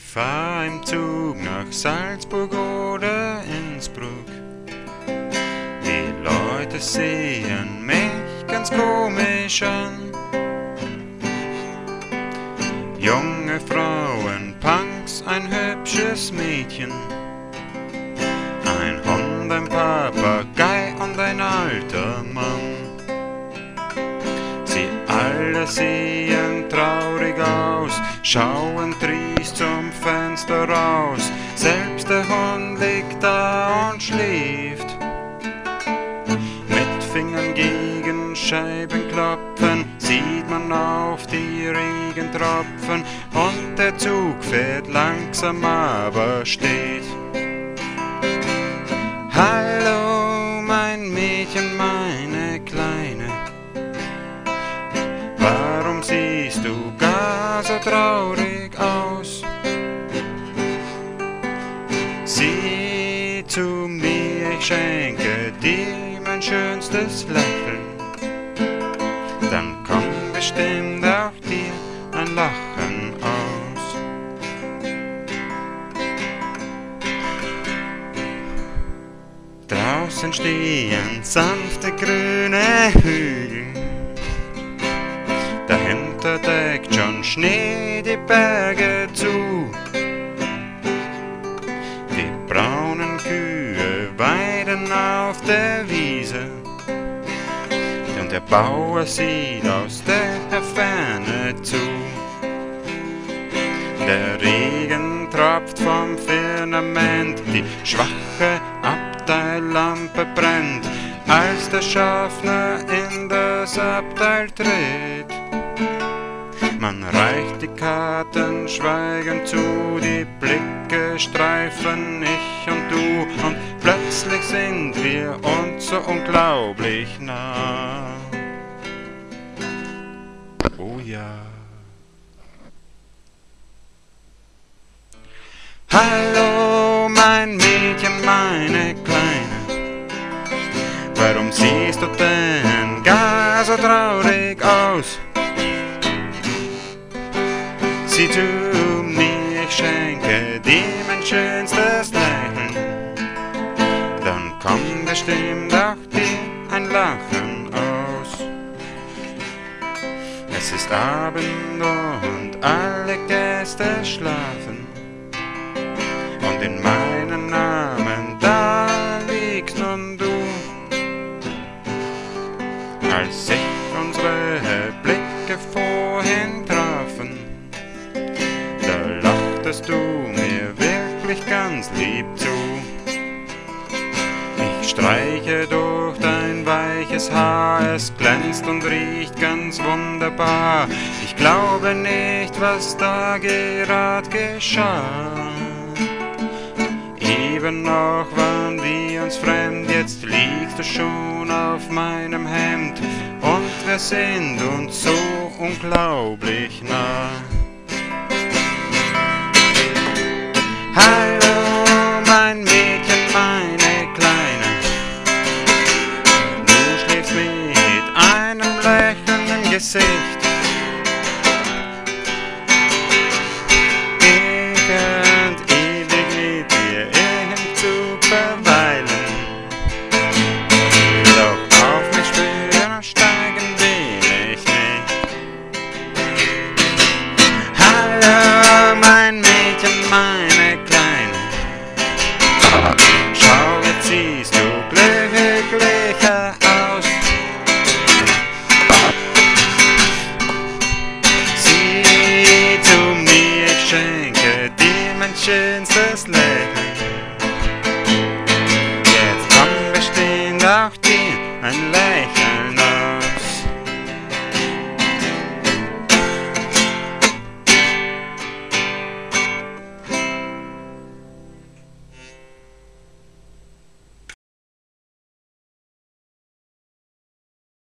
fahr im Zug nach Salzburg oder Innsbruck. Die Leute sehen mich ganz komisch an. Junge Frauen, Punks, ein hübsches Mädchen, ein Hund, ein Papagei und ein alter Mann. Sie alle sehen traurig aus, schauen triest zum Fenster raus. Selbst der Hund liegt da und schläft. Mit Fingern gegen Scheiben klopfen, sieht man auf die Regentropfen. Und der Zug fährt langsam, aber steht. Hallo, mein Mädchen, meine Kleine, warum siehst du gar so traurig aus? Sieh zu mir, ich schenke dir mein schönstes Lächeln, dann kommt bestimmt auch dir ein Lachen aus. Draußen stehen sanfte grüne Hügel, dahinter deckt schon Schnee die Berge zu. Die braunen Kühe weiden auf der Wiese und der Bauer sieht aus der Ferne zu. Der Regen tropft vom Firmament, die schwache Abteillampe brennt, als der Schaffner in das Abteil tritt. Man reicht die Karten schweigend zu, die Blicke streifen ich und du, und plötzlich sind wir uns so unglaublich nah. Oh ja. Hallo, mein Mädchen, meine Kleine, warum siehst du denn gar so traurig aus? Sieh zu mir, ich schenke dir mein schönstes Lächeln, dann kommt bestimmt auch dir ein Lachen aus. Es ist Abend und alle Gäste schlafen, und in meinem Namen da liegst nun du. Als sich unsere Blicke vorhin trafen, da lachtest du mir wirklich ganz lieb zu. Ich streiche durch dein weiches Haar, es glänzt und riecht ganz wunderbar. Ich glaube nicht, was da gerade geschah. Eben noch waren wir uns fremd, jetzt liegst du schon auf meinem Hemd, und wir sind uns so unglaublich nah. Hallo, mein Mädchen, meine Kleine, du schläfst mit einem Lächeln im Gesicht. Meine Kleine, schau, jetzt siehst du glücklicher aus. Sieh zu mir, ich schenke dir mein schönstes Lächeln,